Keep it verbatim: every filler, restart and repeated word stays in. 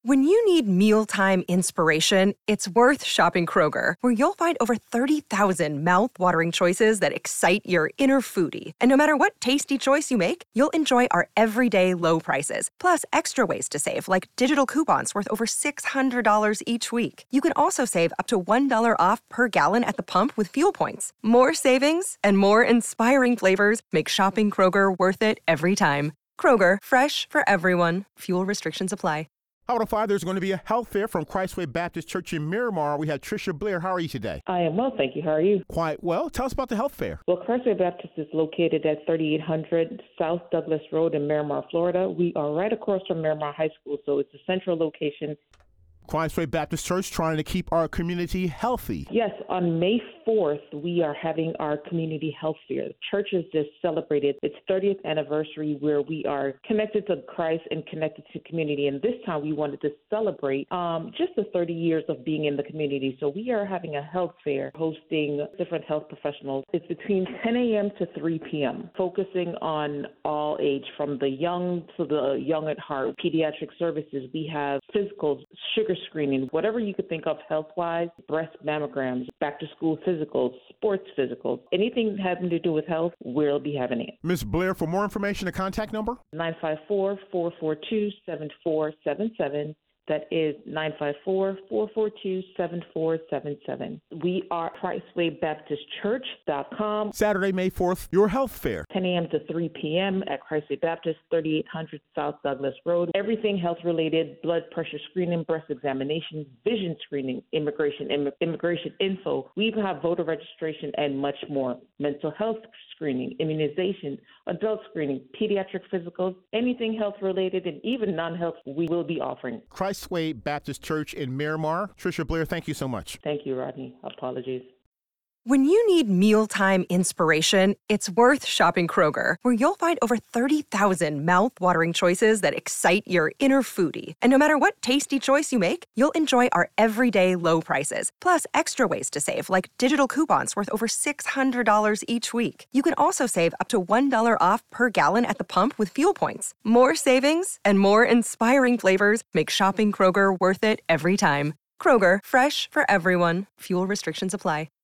When you need mealtime inspiration, it's worth shopping Kroger, where you'll find over thirty thousand mouth-watering choices that excite your inner foodie. And no matter what tasty choice you make, you'll enjoy our everyday low prices, plus extra ways to save, like digital coupons worth over six hundred dollars each week. You can also save up to one dollar off per gallon at the pump with fuel points. More savings and more inspiring flavors make shopping Kroger worth it every time. Kroger, fresh for everyone. Fuel restrictions apply. Hot oh five, there's going to be a health fair from Christway Baptist Church in Miramar. We have Tricia Blair. How are you today? I am well, thank you. How are you? Quite well. Tell us about the health fair. Well, Christway Baptist is located at thirty-eight hundred South Douglas Road in Miramar, Florida. We are right across from Miramar High School, so it's a central location. Christway Baptist Church trying to keep our community healthy. Yes, on May fourth, we are having our community health fair. The church has just celebrated its thirtieth anniversary where we are connected to Christ and connected to community. And this time we wanted to celebrate um, just the thirty years of being in the community. So we are having a health fair hosting different health professionals. It's between ten a.m. to three p.m., focusing on all age, from the young to the young at heart. Pediatric services, we have physicals, sugar screening, whatever you could think of health-wise, breast mammograms, back-to-school physicals, sports physicals, anything having to do with health, we'll be having it. Miz Blair, for more information, a contact number? nine five four, four four two, seven four seven seven. That is nine five four, four four two, seven four seven seven. We are Christway Baptist Church dot com. Saturday, May fourth, your health fair. ten a.m. to three p.m. at Christway Baptist, thirty-eight hundred South Douglas Road. Everything health-related: blood pressure screening, breast examination, vision screening, immigration, Im- immigration info. We even have voter registration and much more. Mental health screening, immunization, adult screening, pediatric physicals, anything health-related, and even non-health we will be offering. Christway Baptist Church in Miramar. Tricia Blair, thank you so much. Thank you, Rodney. Apologies. When you need mealtime inspiration, it's worth shopping Kroger, where you'll find over thirty thousand mouth-watering choices that excite your inner foodie. And no matter what tasty choice you make, you'll enjoy our everyday low prices, plus extra ways to save, like digital coupons worth over six hundred dollars each week. You can also save up to one dollar off per gallon at the pump with fuel points. More savings and more inspiring flavors make shopping Kroger worth it every time. Kroger, fresh for everyone. Fuel restrictions apply.